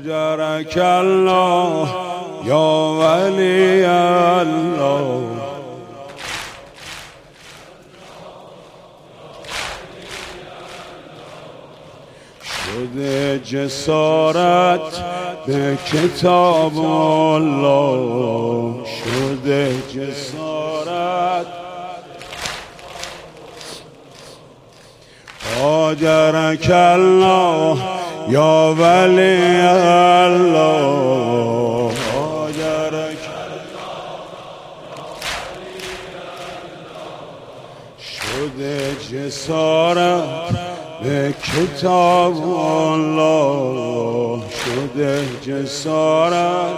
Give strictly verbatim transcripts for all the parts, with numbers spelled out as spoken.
هاجرك الله یا ولی الله، شده جسارت به کتاب الله، شده جسارت. هاجرک الله یا ولی الله، هاجرک شده جسارت به کتاب الله، شده جسارت.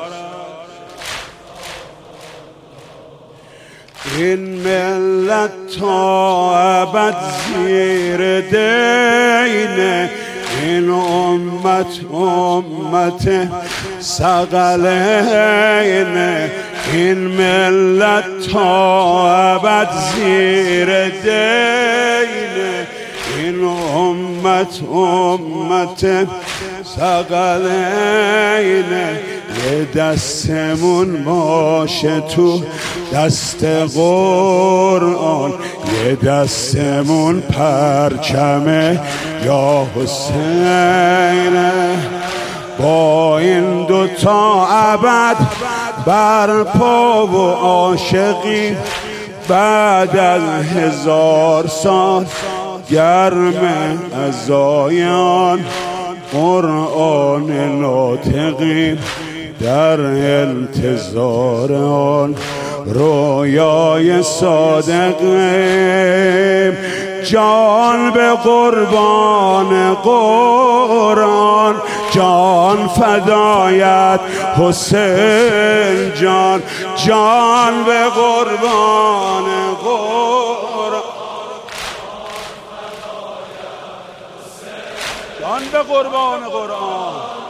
این ملت تا ابد زیر دینه، این امت امت ثقلینه، این ملت تا ابد زیر دینه، این امت امت ثقلینه. یه دستمون باشه تو دست قرآن، یه دستمون پرچمه یا حسینه، با این دوتا ابد برپا و عاشقی، بعد از هزار سال گرم از آیان قرآن ناطقی، در انتظار آن رویای صادقیم. جان به قربان قرآن، جان فدایت حسین جان، جان به قربان قرآن، جان به قربان قرآن.